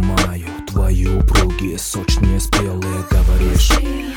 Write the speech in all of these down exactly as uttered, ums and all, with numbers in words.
сжимаю твои упругие, сочные, спелые. Говоришь,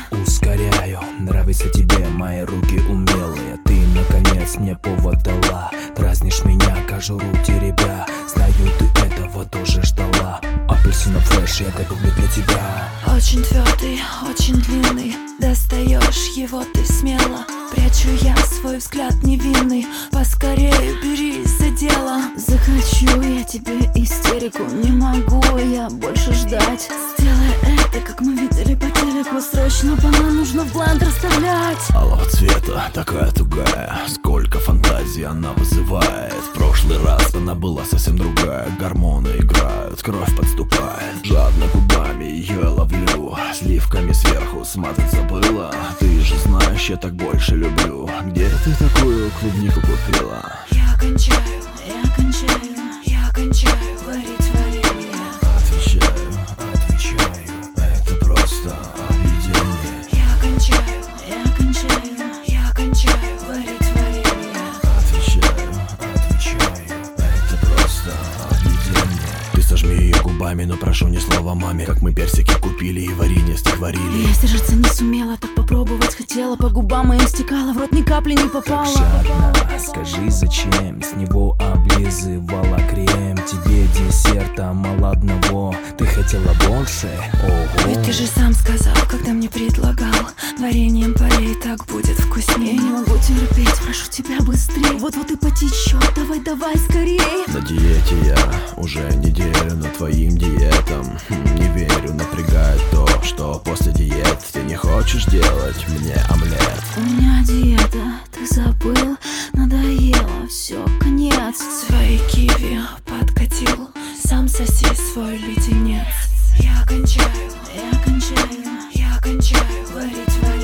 ускоряю, нравятся тебе мои руки умелые. Ты, наконец, мне повод дала, дразнишь меня, кожуру теребя. Знаю, ты этого тоже ждала. Апельсина фреш, я готовлю для тебя. Очень твердый, очень длинный, достаешь его ты смело. Прячу я свой взгляд невинный, поскорее берись за дело. Захочу я тебе истерику, не могу я больше ждать. Сделай это, как мы видели по телеку, срочно банан нужно в бланд расставлять. Алого цвета, такая тугая, сколько фантазий она вызывает. В прошлый раз она была совсем другая, гормоны играют, кровь подступает. Жадно губами ее ловлю, сливками сверху смазать забыла. Ты же знаешь, я так больше люблю. Где ты такую клубнику купила? Я кончаю, я кончаю, я кончаю варить варенье. Отвечаю, отвечаю, это просто объедение. Я кончаю, я кончаю, я кончаю варить варенье. Отвечаю, отвечаю, это просто объедение. Ты сожми ее губами, но прошу ни слова маме. Как мы персики купили и варенье стихварили. Я сдержаться не сумела, так попробовать хотела. По губам моим стекала, в рот ни капли не попала. Жадно, скажи зачем с него облизывала крем. Тебе десерта мало одного, ты хотела больше? Ого. Ведь ты же сам сказал, когда мне предлагал, вареньем полей, так будет вкуснее. Не могу терпеть, прошу тебя быстрее. Вот-вот и потечет, давай, давай скорее. На диете я уже неделю, но твоим диетам хм, не верю, напрягает то, что после диет ты не хочешь делать мне омлет. У меня диета, ты забыл, надоело, все, конец. Свои киви подкатил, сам соси свой леденец. Я кончаю, я кончаю, я кончаю варить варенье.